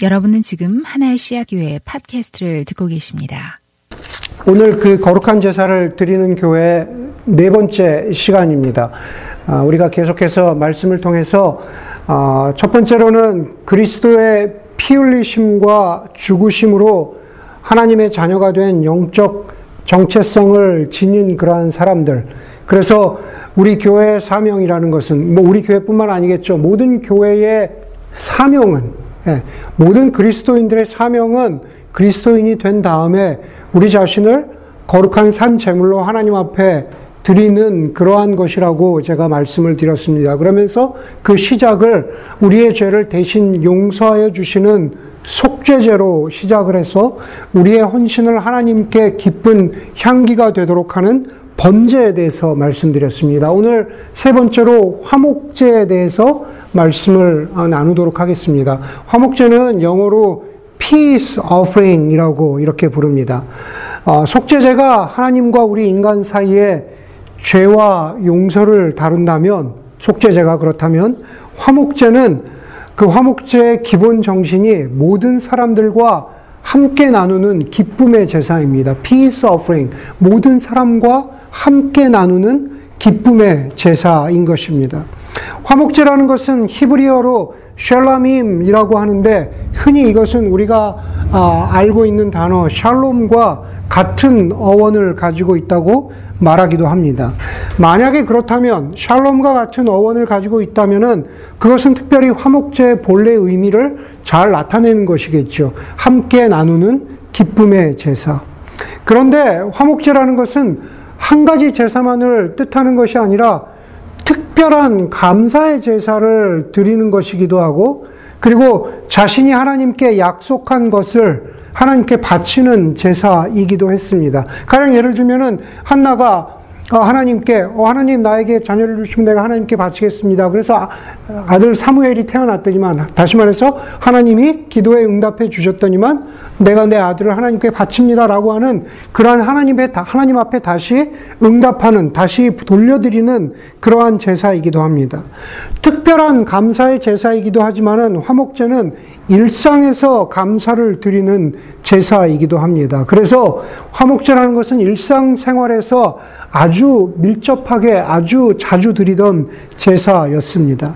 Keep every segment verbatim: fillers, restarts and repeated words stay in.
여러분은 지금 하나의 씨앗교회 팟캐스트를 듣고 계십니다. 오늘 그 거룩한 제사를 드리는 교회 네 번째 시간입니다. 우리가 계속해서 말씀을 통해서 첫 번째로는 그리스도의 피 흘리심과 죽으심으로 하나님의 자녀가 된 영적 정체성을 지닌 그러한 사람들. 그래서 우리 교회의 사명이라는 것은 뭐 우리 교회뿐만 아니겠죠. 모든 교회의 사명은 예, 모든 그리스도인들의 사명은 그리스도인이 된 다음에 우리 자신을 거룩한 산 제물로 하나님 앞에 드리는 그러한 것이라고 제가 말씀을 드렸습니다. 그러면서 그 시작을 우리의 죄를 대신 용서하여 주시는 속죄제로 시작을 해서 우리의 헌신을 하나님께 기쁜 향기가 되도록 하는 번제에 대해서 말씀드렸습니다. 오늘 세 번째로 화목제에 대해서 말씀을 나누도록 하겠습니다. 화목제는 영어로 peace offering이라고 이렇게 부릅니다. 어, 속죄제가 하나님과 우리 인간 사이에 죄와 용서를 다룬다면, 속죄제가 그렇다면 화목제는 그 화목제의 기본 정신이 모든 사람들과 함께 나누는 기쁨의 제사입니다. peace offering, 모든 사람과 함께 나누는 기쁨의 제사인 것입니다. 화목제라는 것은 히브리어로 샬람임이라고 하는데 흔히 이것은 우리가 알고 있는 단어 샬롬과 같은 어원을 가지고 있다고 말하기도 합니다. 만약에 그렇다면 샬롬과 같은 어원을 가지고 있다면은 그것은 특별히 화목제의 본래 의미를 잘 나타내는 것이겠죠. 함께 나누는 기쁨의 제사. 그런데 화목제라는 것은 한 가지 제사만을 뜻하는 것이 아니라 특별한 감사의 제사를 드리는 것이기도 하고, 그리고 자신이 하나님께 약속한 것을 하나님께 바치는 제사이기도 했습니다. 가령 예를 들면은 한나가 하나님께 어, 하나님 나에게 자녀를 주시면 내가 하나님께 바치겠습니다. 그래서 아들 사무엘이 태어났더니만, 다시 말해서 하나님이 기도에 응답해 주셨더니만 내가 내 아들을 하나님께 바칩니다라고 하는 그러한 하나님의 하나님 앞에 다시 응답하는, 다시 돌려드리는 그러한 제사이기도 합니다. 특별한 감사의 제사이기도 하지만은 화목제는 일상에서 감사를 드리는 제사이기도 합니다. 그래서 화목제라는 것은 일상생활에서 아주 밀접하게 아주 자주 드리던 제사였습니다.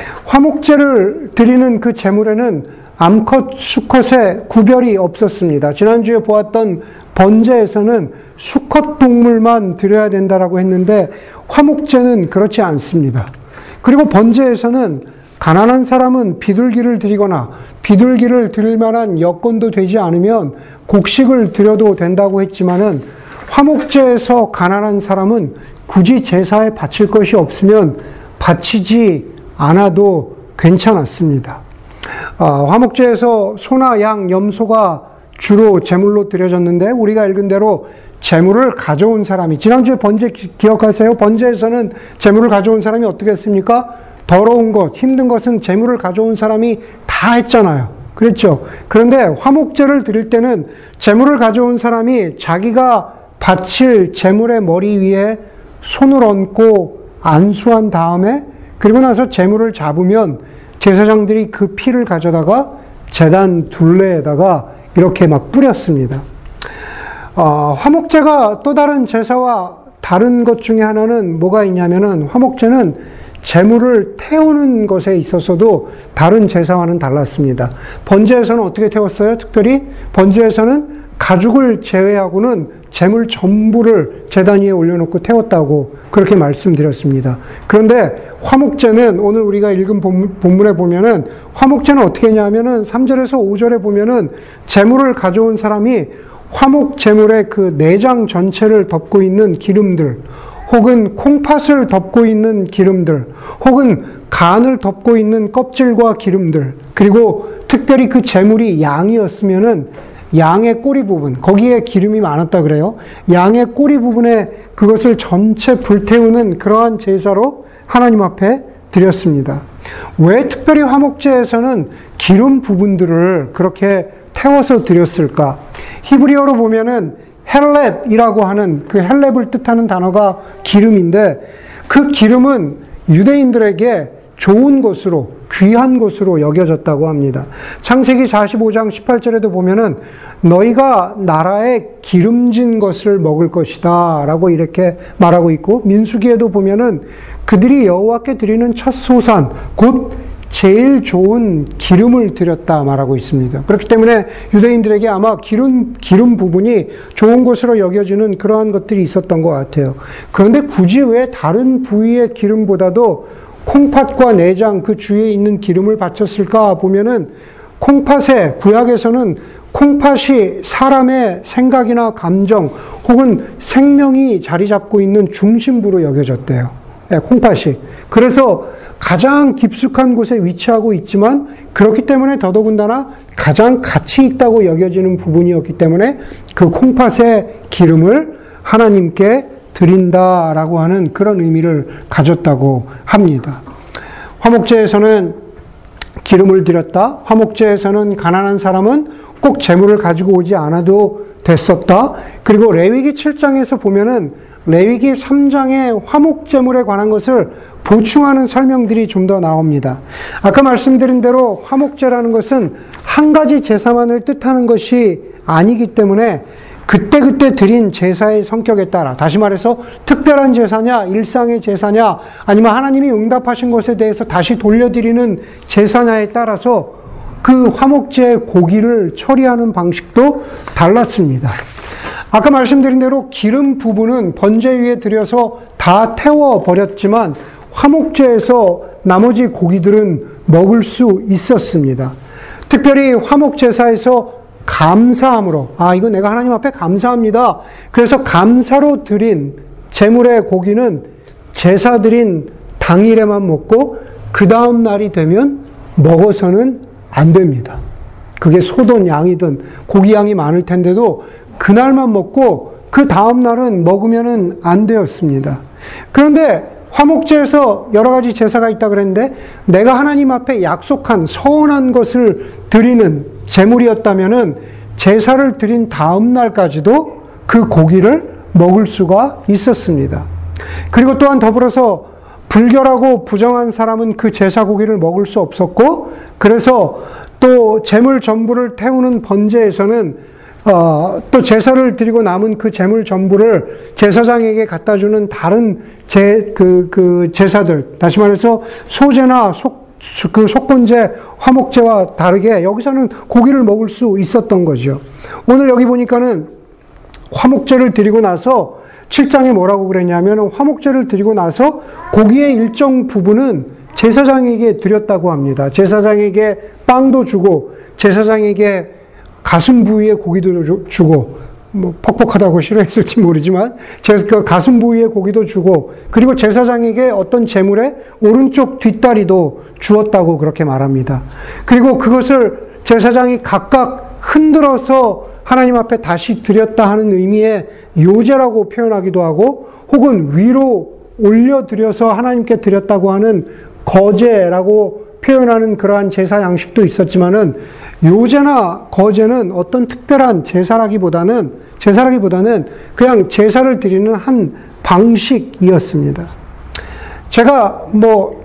화목제를 드리는 그 제물에는 암컷, 수컷의 구별이 없었습니다. 지난주에 보았던 번제에서는 수컷 동물만 드려야 된다라고 했는데 화목제는 그렇지 않습니다. 그리고 번제에서는 가난한 사람은 비둘기를 드리거나 비둘기를 드릴 만한 여건도 되지 않으면 곡식을 드려도 된다고 했지만은 화목제에서 가난한 사람은 굳이 제사에 바칠 것이 없으면 바치지 않아도 괜찮았습니다. 어, 화목제에서 소나 양, 염소가 주로 제물로 드려졌는데 우리가 읽은 대로 제물을 가져온 사람이, 지난주에 번제 기억하세요? 번제에서는 제물을 가져온 사람이 어떻게 했습니까? 더러운 것, 힘든 것은 제물을 가져온 사람이 다 했잖아요. 그렇죠? 그런데 화목제를 드릴 때는 제물을 가져온 사람이 자기가 바칠 제물의 머리 위에 손을 얹고 안수한 다음에, 그리고 나서 제물을 잡으면 제사장들이 그 피를 가져다가 제단 둘레에다가 이렇게 막 뿌렸습니다. 어, 화목제가 또 다른 제사와 다른 것 중에 하나는 뭐가 있냐면은, 화목제는 제물을 태우는 것에 있어서도 다른 제사와는 달랐습니다. 번제에서는 어떻게 태웠어요? 특별히 번제에서는 가죽을 제외하고는 제물 전부를 제단 위에 올려놓고 태웠다고 그렇게 말씀드렸습니다. 그런데 화목제는 오늘 우리가 읽은 본문에 보면은 화목제는 어떻게 했냐면은 삼 절에서 오 절에 보면은 제물을 가져온 사람이 화목 제물의 그 내장 전체를 덮고 있는 기름들, 혹은 콩팥을 덮고 있는 기름들, 혹은 간을 덮고 있는 껍질과 기름들, 그리고 특별히 그 제물이 양이었으면은 양의 꼬리 부분, 거기에 기름이 많았다 그래요. 양의 꼬리 부분에 그것을 전체 불태우는 그러한 제사로 하나님 앞에 드렸습니다. 왜 특별히 화목제에서는 기름 부분들을 그렇게 태워서 드렸을까? 히브리어로 보면은 헬렙이라고 하는, 그 헬렙을 뜻하는 단어가 기름인데, 그 기름은 유대인들에게 좋은 것으로, 귀한 것으로 여겨졌다고 합니다. 창세기 사십오 장 십팔 절에도 보면은 너희가 나라의 기름진 것을 먹을 것이다 라고 이렇게 말하고 있고, 민수기에도 보면은 그들이 여호와께 드리는 첫 소산 곧 제일 좋은 기름을 드렸다 말하고 있습니다. 그렇기 때문에 유대인들에게 아마 기름, 기름 부분이 좋은 것으로 여겨지는 그러한 것들이 있었던 것 같아요. 그런데 굳이 왜 다른 부위의 기름보다도 콩팥과 내장 그 주위에 있는 기름을 바쳤을까 보면은, 콩팥에, 구약에서는 콩팥이 사람의 생각이나 감정 혹은 생명이 자리 잡고 있는 중심부로 여겨졌대요. 네, 콩팥이. 그래서 가장 깊숙한 곳에 위치하고 있지만, 그렇기 때문에 더더군다나 가장 가치 있다고 여겨지는 부분이었기 때문에 그 콩팥의 기름을 하나님께 드린다라고 하는 그런 의미를 가졌다고 합니다. 화목제에서는 기름을 드렸다. 화목제에서는 가난한 사람은 꼭 재물을 가지고 오지 않아도 됐었다. 그리고 레위기 칠 장에서 보면은 레위기 삼 장의 화목제물에 관한 것을 보충하는 설명들이 좀 더 나옵니다. 아까 말씀드린 대로 화목제라는 것은 한 가지 제사만을 뜻하는 것이 아니기 때문에 그때그때 드린 제사의 성격에 따라, 다시 말해서 특별한 제사냐, 일상의 제사냐, 아니면 하나님이 응답하신 것에 대해서 다시 돌려드리는 제사냐에 따라서 그 화목제의 고기를 처리하는 방식도 달랐습니다. 아까 말씀드린 대로 기름 부분은 번제 위에 들여서 다 태워버렸지만 화목제에서 나머지 고기들은 먹을 수 있었습니다. 특별히 화목제사에서 감사함으로, 아, 이거 내가 하나님 앞에 감사합니다. 그래서 감사로 드린 제물의 고기는 제사 드린 당일에만 먹고 그 다음 날이 되면 먹어서는 안 됩니다. 그게 소든 양이든 고기 양이 많을 텐데도 그날만 먹고 그 다음 날은 먹으면은 안 되었습니다. 그런데 화목제에서 여러 가지 제사가 있다 그랬는데, 내가 하나님 앞에 약속한 서원한 것을 드리는 제물이었다면은 제사를 드린 다음 날까지도 그 고기를 먹을 수가 있었습니다. 그리고 또한 더불어서 불결하고 부정한 사람은 그 제사 고기를 먹을 수 없었고, 그래서 또 제물 전부를 태우는 번제에서는 어, 또 제사를 드리고 남은 그 제물 전부를 제사장에게 갖다 주는 다른 제, 그, 그 제사들, 다시 말해서 소제나 속, 그 속건제, 화목제와 다르게 여기서는 고기를 먹을 수 있었던 거죠. 오늘 여기 보니까는 화목제를 드리고 나서 칠 장에 뭐라고 그랬냐면, 화목제를 드리고 나서 고기의 일정 부분은 제사장에게 드렸다고 합니다. 제사장에게 빵도 주고, 제사장에게 가슴 부위에 고기도 주고, 뭐 퍽퍽하다고 싫어했을지 모르지만 그 가슴 부위에 고기도 주고, 그리고 제사장에게 어떤 제물의 오른쪽 뒷다리도 주었다고 그렇게 말합니다. 그리고 그것을 제사장이 각각 흔들어서 하나님 앞에 다시 드렸다 하는 의미의 요제라고 표현하기도 하고, 혹은 위로 올려드려서 하나님께 드렸다고 하는 거제라고 표현하는 그러한 제사 양식도 있었지만은, 요제나 거제는 어떤 특별한 제사라기보다는, 제사라기보다는 그냥 제사를 드리는 한 방식이었습니다. 제가 뭐,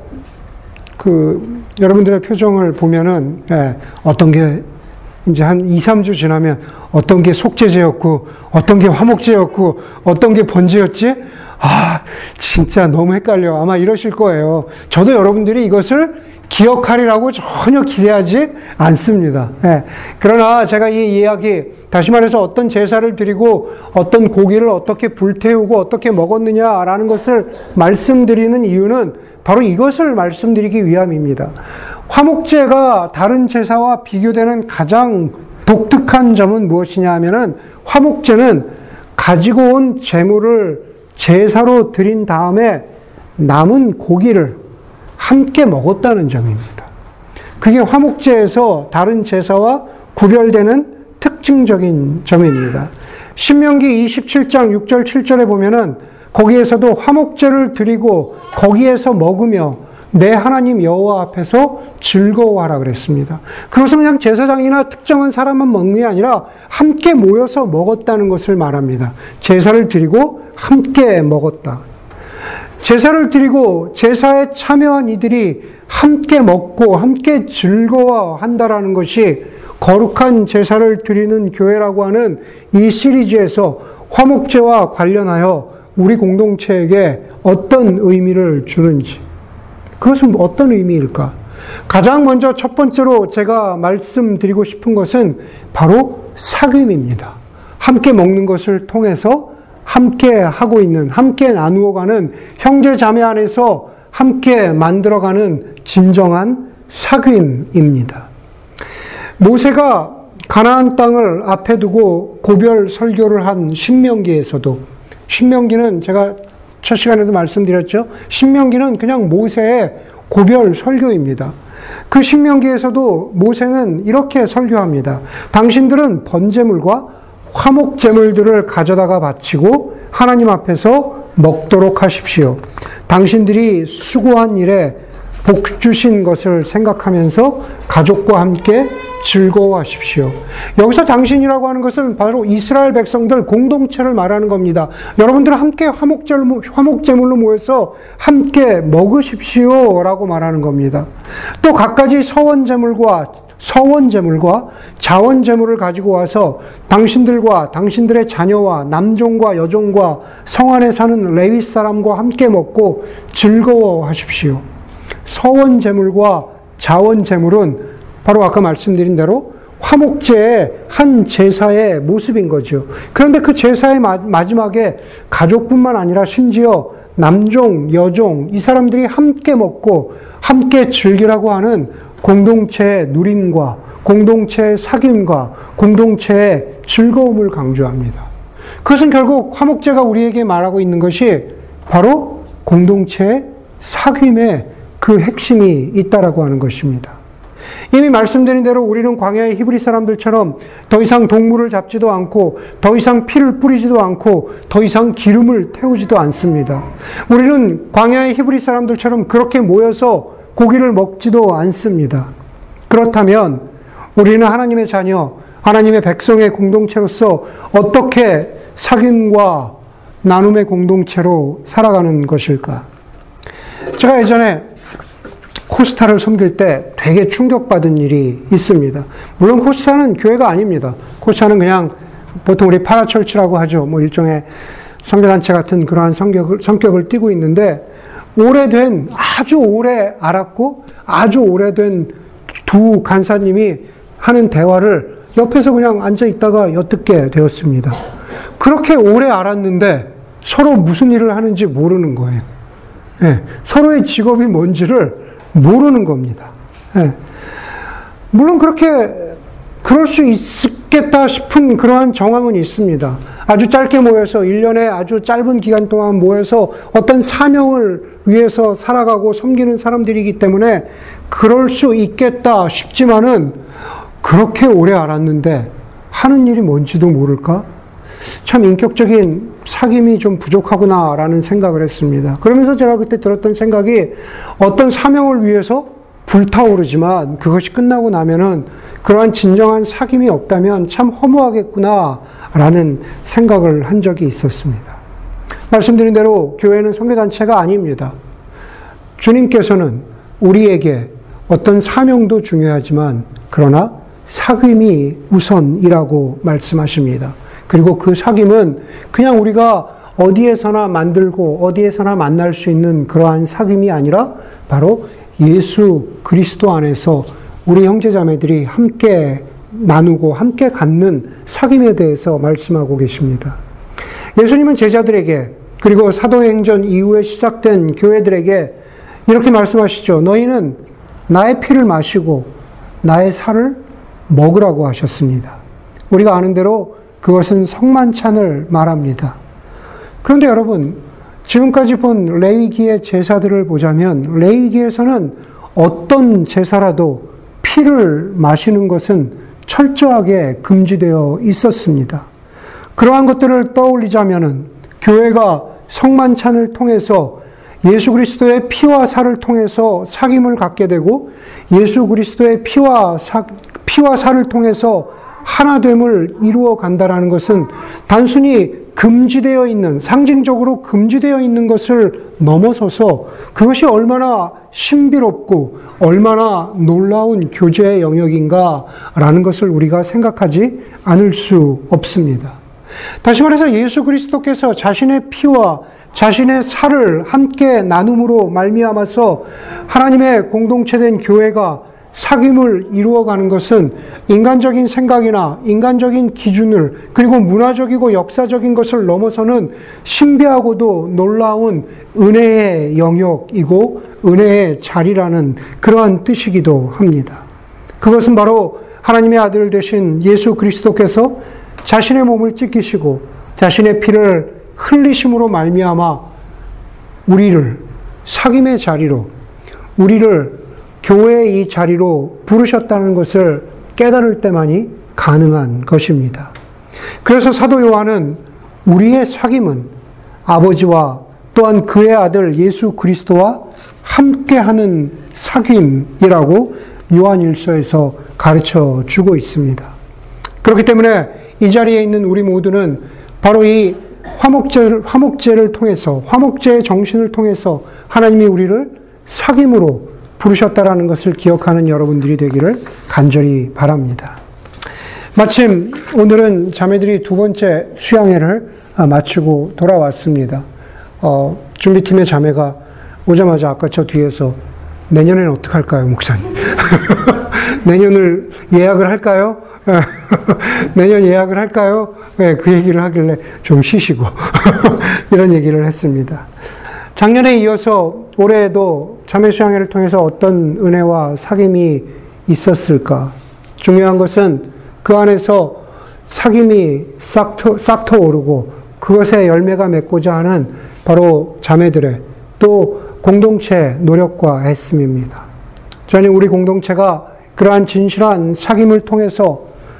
그, 여러분들의 표정을 보면은, 예, 어떤 게 이제 한 이, 삼 주 지나면 어떤 게 속죄제였고, 어떤 게 화목제였고, 어떤 게 번제였지? 아, 진짜 너무 헷갈려. 아마 이러실 거예요. 저도 여러분들이 이것을 기억하리라고 전혀 기대하지 않습니다. 예. 그러나 제가 이 이야기, 다시 말해서 어떤 제사를 드리고 어떤 고기를 어떻게 불태우고 어떻게 먹었느냐라는 것을 말씀드리는 이유는 바로 이것을 말씀드리기 위함입니다. 화목제가 다른 제사와 비교되는 가장 독특한 점은 무엇이냐 하면은, 화목제는 가지고 온 제물을 제사로 드린 다음에 남은 고기를 함께 먹었다는 점입니다. 그게 화목제에서 다른 제사와 구별되는 특징적인 점입니다. 신명기 이십칠 장 육 절 칠 절에 보면은 거기에서도 화목제를 드리고 거기에서 먹으며 내 하나님 여호와 앞에서 즐거워하라 그랬습니다. 그것은 그냥 제사장이나 특정한 사람만 먹는 게 아니라 함께 모여서 먹었다는 것을 말합니다. 제사를 드리고 함께 먹었다. 제사를 드리고 제사에 참여한 이들이 함께 먹고 함께 즐거워한다라는 것이 거룩한 제사를 드리는 교회라고 하는 이 시리즈에서 화목제와 관련하여 우리 공동체에게 어떤 의미를 주는지, 그것은 어떤 의미일까? 가장 먼저 첫 번째로 제가 말씀드리고 싶은 것은 바로 사귐입니다. 함께 먹는 것을 통해서 함께 하고 있는, 함께 나누어가는 형제 자매 안에서 함께 만들어가는 진정한 사귐입니다. 모세가 가나안 땅을 앞에 두고 고별 설교를 한 신명기에서도, 신명기는 제가 첫 시간에도 말씀드렸죠. 신명기는 그냥 모세의 고별 설교입니다. 그 신명기에서도 모세는 이렇게 설교합니다. 당신들은 번제물과 화목제물들을 가져다가 바치고 하나님 앞에서 먹도록 하십시오. 당신들이 수고한 일에 복 주신 것을 생각하면서 가족과 함께 즐거워하십시오. 여기서 당신이라고 하는 것은 바로 이스라엘 백성들 공동체를 말하는 겁니다. 여러분들 함께 화목제물로, 화목제물로 모여서 함께 먹으십시오 라고 말하는 겁니다. 또 갖가지 서원제물과 서원제물과 자원제물을 가지고 와서 당신들과 당신들의 자녀와 남종과 여종과 성 안에 사는 레위 사람과 함께 먹고 즐거워하십시오. 서원제물과 자원제물은 바로 아까 말씀드린 대로 화목제의 한 제사의 모습인 거죠. 그런데 그 제사의 마지막에 가족뿐만 아니라 심지어 남종, 여종, 이 사람들이 함께 먹고 함께 즐기라고 하는 공동체의 누림과 공동체의 사귐과 공동체의 즐거움을 강조합니다. 그것은 결국 화목제가 우리에게 말하고 있는 것이 바로 공동체의 사귐의 그 핵심이 있다라고 하는 것입니다. 이미 말씀드린 대로 우리는 광야의 히브리 사람들처럼 더 이상 동물을 잡지도 않고 더 이상 피를 뿌리지도 않고 더 이상 기름을 태우지도 않습니다. 우리는 광야의 히브리 사람들처럼 그렇게 모여서 고기를 먹지도 않습니다. 그렇다면 우리는 하나님의 자녀, 하나님의 백성의 공동체로서 어떻게 사귐과 나눔의 공동체로 살아가는 것일까? 제가 예전에 코스타를 섬길 때 되게 충격받은 일이 있습니다. 물론 코스타는 교회가 아닙니다. 코스타는 그냥 보통 우리 파라철치라고 하죠. 뭐 일종의 선교단체 같은 그러한 성격을, 성격을 띠고 있는데, 오래된, 아주 오래 알았고 아주 오래된 두 간사님이 하는 대화를 옆에서 그냥 앉아 있다가 엿듣게 되었습니다. 그렇게 오래 알았는데 서로 무슨 일을 하는지 모르는 거예요. 예, 서로의 직업이 뭔지를 모르는 겁니다. 예. 물론 그렇게 그럴 수 있겠다 싶은 그러한 정황은 있습니다. 아주 짧게 모여서 일 년에 아주 짧은 기간 동안 모여서 어떤 사명을 위해서 살아가고 섬기는 사람들이기 때문에 그럴 수 있겠다 싶지만은, 그렇게 오래 알았는데 하는 일이 뭔지도 모를까? 참 인격적인 사귐이 좀 부족하구나라는 생각을 했습니다. 그러면서 제가 그때 들었던 생각이, 어떤 사명을 위해서 불타오르지만 그것이 끝나고 나면은 그러한 진정한 사귐이 없다면 참 허무하겠구나라는 생각을 한 적이 있었습니다. 말씀드린 대로 교회는 선교단체가 아닙니다. 주님께서는 우리에게 어떤 사명도 중요하지만 그러나 사귐이 우선이라고 말씀하십니다. 그리고 그 사귐은 그냥 우리가 어디에서나 만들고 어디에서나 만날 수 있는 그러한 사귐이 아니라 바로 예수 그리스도 안에서 우리 형제자매들이 함께 나누고 함께 갖는 사귐에 대해서 말씀하고 계십니다. 예수님은 제자들에게, 그리고 사도행전 이후에 시작된 교회들에게 이렇게 말씀하시죠. 너희는 나의 피를 마시고 나의 살을 먹으라고 하셨습니다. 우리가 아는 대로 그것은 성만찬을 말합니다. 그런데 여러분, 지금까지 본 레위기의 제사들을 보자면 레위기에서는 어떤 제사라도 피를 마시는 것은 철저하게 금지되어 있었습니다. 그러한 것들을 떠올리자면은 교회가 성만찬을 통해서 예수 그리스도의 피와 살을 통해서 사귐을 갖게 되고, 예수 그리스도의 피와 사, 피와 살을 통해서 하나됨을 이루어 간다라는 것은 단순히 금지되어 있는, 상징적으로 금지되어 있는 것을 넘어서서 그것이 얼마나 신비롭고 얼마나 놀라운 교제의 영역인가라는 것을 우리가 생각하지 않을 수 없습니다. 다시 말해서 예수 그리스도께서 자신의 피와 자신의 살을 함께 나눔으로 말미암아서 하나님의 공동체된 교회가 사귐을 이루어가는 것은 인간적인 생각이나 인간적인 기준을 그리고 문화적이고 역사적인 것을 넘어서는 신비하고도 놀라운 은혜의 영역이고 은혜의 자리라는 그러한 뜻이기도 합니다. 그것은 바로 하나님의 아들 되신 예수 그리스도께서 자신의 몸을 찢기시고 자신의 피를 흘리심으로 말미암아 우리를 사귐의 자리로, 우리를 교회의 이 자리로 부르셨다는 것을 깨달을 때만이 가능한 것입니다. 그래서 사도 요한은 우리의 사귐은 아버지와 또한 그의 아들 예수 그리스도와 함께하는 사귐이라고 요한일서에서 가르쳐 주고 있습니다. 그렇기 때문에 이 자리에 있는 우리 모두는 바로 이 화목제를, 화목제를 통해서, 화목제의 정신을 통해서 하나님이 우리를 사귐으로 부르셨다라는 것을 기억하는 여러분들이 되기를 간절히 바랍니다. 마침 오늘은 자매들이 두 번째 수양회를 마치고 돌아왔습니다. 어, 준비팀의 자매가 오자마자 아까 저 뒤에서 내년에는 어떻게 할까요, 목사님? 내년을 예약을 할까요? 내년 예약을 할까요? 네, 그 얘기를 하길래 좀 쉬시고 이런 얘기를 했습니다. 작년에 이어서 올해에도 자매수양회를 통해서 어떤 은혜와 사귐이 있었을까? 중요한 것은 그 안에서 사귐이 싹, 터, 싹 터오르고 그것에 열매가 맺고자 하는 바로 자매들의 또 공동체 노력과 애씀입니다. 저는 우리 공동체가 그러한 진실한 사귐을 통해서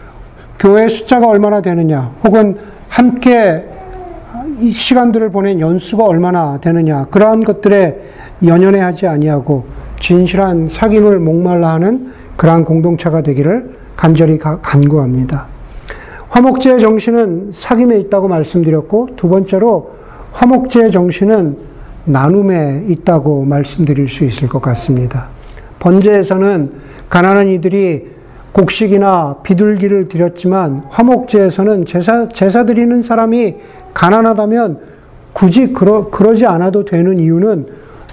교회 숫자가 얼마나 되느냐, 혹은 함께 이 시간들을 보낸 연수가 얼마나 되느냐, 그러한 것들에 연연해하지 아니하고 진실한 사귐을 목말라 하는 그러한 공동체가 되기를 간절히 간구합니다. 화목제의 정신은 사귐에 있다고 말씀드렸고, 두 번째로 화목제의 정신은 나눔에 있다고 말씀드릴 수 있을 것 같습니다. 번제에서는 가난한 이들이 곡식이나 비둘기를 드렸지만 화목제에서는 제사, 제사 드리는 사람이 가난하다면 굳이 그러, 그러지 않아도 되는 이유는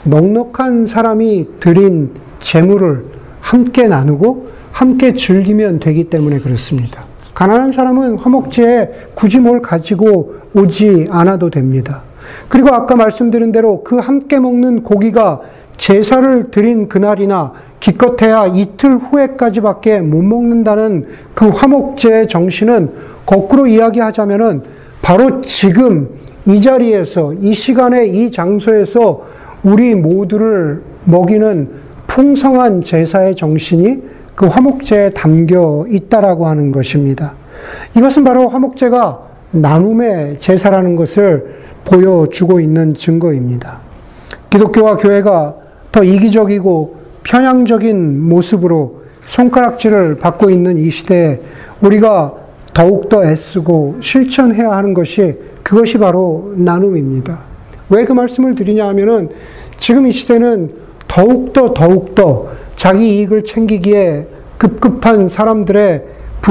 넉넉한 사람이 드린 재물을 함께 나누고 함께 즐기면 되기 때문에 그렇습니다. 가난한 사람은 화목제에 굳이 뭘 가지고 오지 않아도 됩니다. 그리고 아까 말씀드린 대로 그 함께 먹는 고기가 제사를 드린 그날이나 기껏해야 이틀 후에까지밖에 못 먹는다는 그 화목제의 정신은 거꾸로 이야기하자면은 바로 지금 이 자리에서, 이 시간에, 이 장소에서 우리 모두를 먹이는 풍성한 제사의 정신이 그 화목제에 담겨 있다라고 하는 것입니다. 이것은 바로 화목제가 나눔의 제사라는 것을 보여주고 있는 증거입니다. 기독교와 교회가 더 이기적이고 편향적인 모습으로 손가락질을 받고 있는 이 시대에 우리가 더욱더 애쓰고 실천해야 하는 것이 그것이 바로 나눔입니다. 왜 그 말씀을 드리냐 하면은 지금 이 시대는 더욱더 더욱더 자기 이익을 챙기기에 급급한 사람들의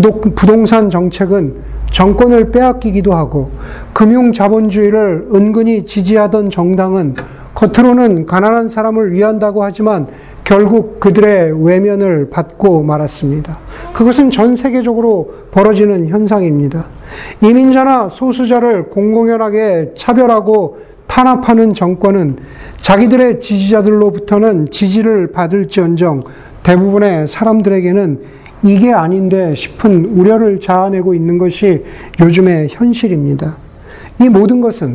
부동산 정책은 정권을 빼앗기기도 하고, 금융자본주의를 은근히 지지하던 정당은 겉으로는 가난한 사람을 위한다고 하지만 결국 그들의 외면을 받고 말았습니다. 그것은 전 세계적으로 벌어지는 현상입니다. 이민자나 소수자를 공공연하게 차별하고 탄압하는 정권은 자기들의 지지자들로부터는 지지를 받을지언정 대부분의 사람들에게는 이게 아닌데 싶은 우려를 자아내고 있는 것이 요즘의 현실입니다. 이 모든 것은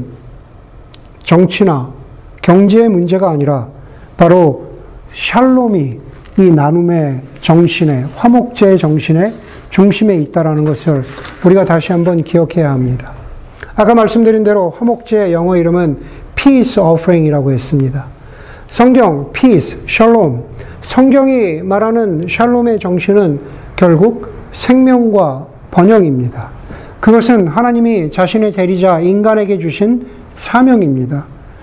정치나 경제의 문제가 아니라 바로 샬롬이 이 나눔의 정신에, 화목제의 정신의 중심에 있다라는 것을 우리가 다시 한번 기억해야 합니다. 아까 말씀드린 대로 화목제의 영어 이름은 Peace Offering이라고 했습니다. 성경, Peace, Shalom, 성경이 말하는 샬롬의 정신은 결국 생명과 번영입니다. 그것은 하나님이 자신의 대리자 인간에게 주신 사명입니다.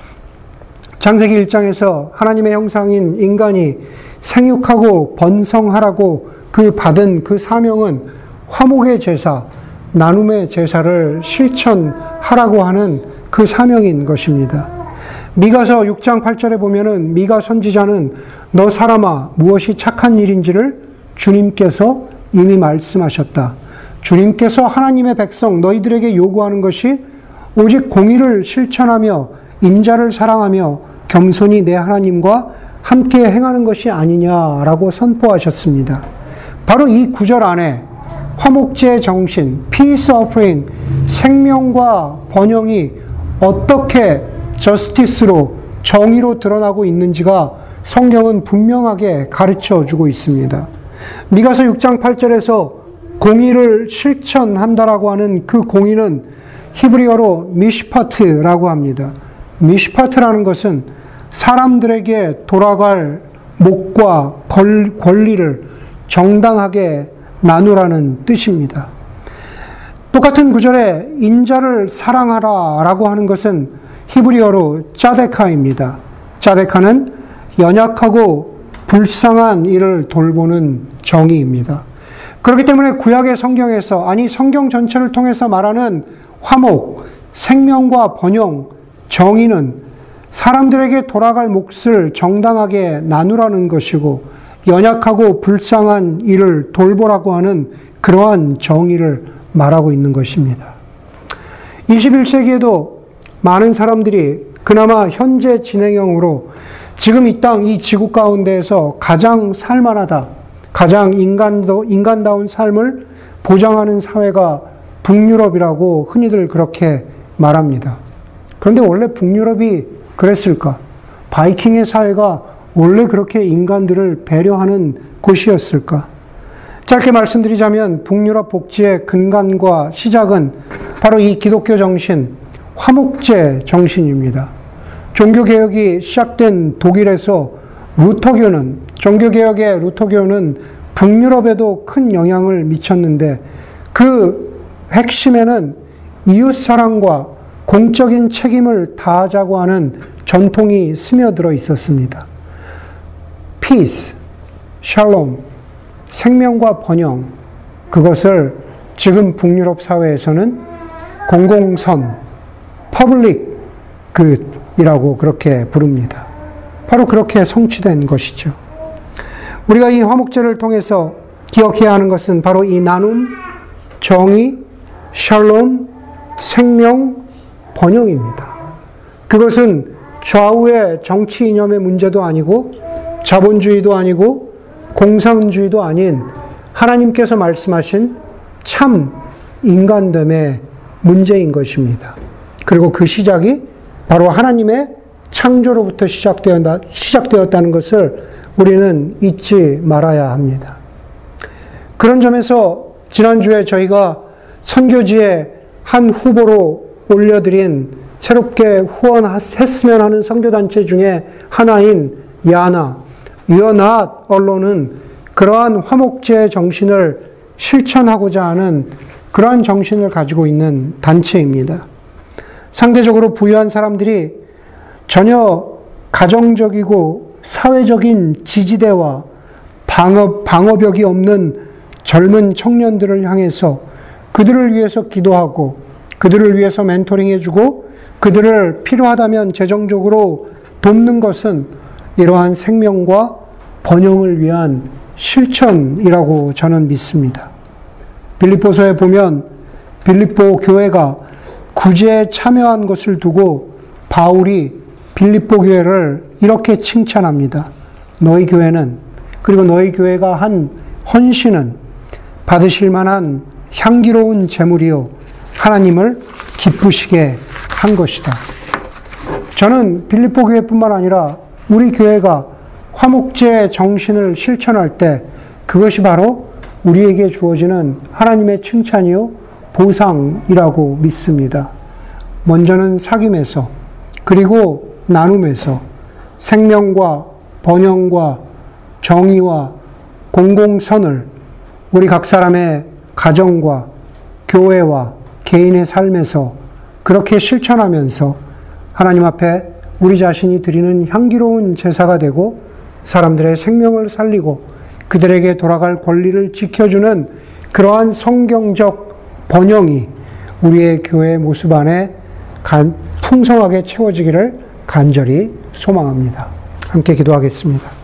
창세기 일 장에서 하나님의 형상인 인간이 생육하고 번성하라고 그 받은 그 사명은 화목의 제사, 나눔의 제사를 실천하라고 하는 그 사명인 것입니다. 미가서 육 장 팔 절에 보면은 미가 선지자는 너 사람아 무엇이 착한 일인지를 주님께서 이미 말씀하셨다. 주님께서 하나님의 백성 너희들에게 요구하는 것이 오직 공의를 실천하며 인자를 사랑하며 겸손히 내 하나님과 함께 행하는 것이 아니냐라고 선포하셨습니다. 바로 이 구절 안에 화목제의 정신, peace offering, 생명과 번영이 어떻게 저스티스로, 정의로 드러나고 있는지가 성경은 분명하게 가르쳐 주고 있습니다. 미가서 육 장 팔 절에서 공의를 실천한다라고 하는 그 공의는 히브리어로 미시파트라고 합니다. 미시파트라는 것은 사람들에게 돌아갈 목과 권리를 정당하게 나누라는 뜻입니다. 똑같은 구절에 인자를 사랑하라 라고 하는 것은 히브리어로 짜데카입니다. 짜데카는 연약하고 불쌍한 이를 돌보는 정의입니다. 그렇기 때문에 구약의 성경에서, 아니 성경 전체를 통해서 말하는 화목, 생명과 번영, 정의는 사람들에게 돌아갈 몫을 정당하게 나누라는 것이고 연약하고 불쌍한 이를 돌보라고 하는 그러한 정의를 말하고 있는 것입니다. 이십일 세기에도 많은 사람들이 그나마 현재 진행형으로 지금 이 땅, 이 지구 가운데에서 가장 살만하다, 가장 인간도, 인간다운 삶을 보장하는 사회가 북유럽이라고 흔히들 그렇게 말합니다. 그런데 원래 북유럽이 그랬을까? 바이킹의 사회가 원래 그렇게 인간들을 배려하는 곳이었을까? 짧게 말씀드리자면 북유럽 복지의 근간과 시작은 바로 이 기독교 정신, 화목제 정신입니다. 종교개혁이 시작된 독일에서 루터교는, 종교개혁의 루터교는 북유럽에도 큰 영향을 미쳤는데 그 핵심에는 이웃사랑과 공적인 책임을 다하자고 하는 전통이 스며들어 있었습니다. peace, shalom, 생명과 번영, 그것을 지금 북유럽 사회에서는 공공선, public good이라고 그렇게 부릅니다. 바로 그렇게 성취된 것이죠. 우리가 이 화목제를 통해서 기억해야 하는 것은 바로 이 나눔, 정의, 샬롬, 생명, 번영입니다. 그것은 좌우의 정치 이념의 문제도 아니고 자본주의도 아니고 공산주의도 아닌 하나님께서 말씀하신 참 인간됨의 문제인 것입니다. 그리고 그 시작이 바로 하나님의 창조로부터 시작되었다, 시작되었다는 것을 우리는 잊지 말아야 합니다. 그런 점에서 지난주에 저희가 선교지에 한 후보로 올려드린 새롭게 후원했으면 하는 선교단체 중에 하나인 야나, You're Not 언론은 그러한 화목제 정신을 실천하고자 하는 그러한 정신을 가지고 있는 단체입니다. 상대적으로 부유한 사람들이 전혀 가정적이고 사회적인 지지대와 방어, 방어벽이 없는 젊은 청년들을 향해서 그들을 위해서 기도하고 그들을 위해서 멘토링해주고 그들을 필요하다면 재정적으로 돕는 것은 이러한 생명과 번영을 위한 실천이라고 저는 믿습니다. 빌립보서에 보면 빌립보 교회가 구제에 참여한 것을 두고 바울이 빌립보 교회를 이렇게 칭찬합니다. 너희 교회는, 그리고 너희 교회가 한 헌신은 받으실 만한 향기로운 제물이요 하나님을 기쁘시게 한 것이다. 저는 빌립보 교회뿐만 아니라 우리 교회가 화목제 정신을 실천할 때 그것이 바로 우리에게 주어지는 하나님의 칭찬이요 보상이라고 믿습니다. 먼저는 사귐에서, 그리고 나눔에서 생명과 번영과 정의와 공공선을 우리 각 사람의 가정과 교회와 개인의 삶에서 그렇게 실천하면서 하나님 앞에 우리 자신이 드리는 향기로운 제사가 되고 사람들의 생명을 살리고 그들에게 돌아갈 권리를 지켜주는 그러한 성경적 번영이 우리의 교회 모습 안에 간, 풍성하게 채워지기를 간절히 소망합니다. 함께 기도하겠습니다.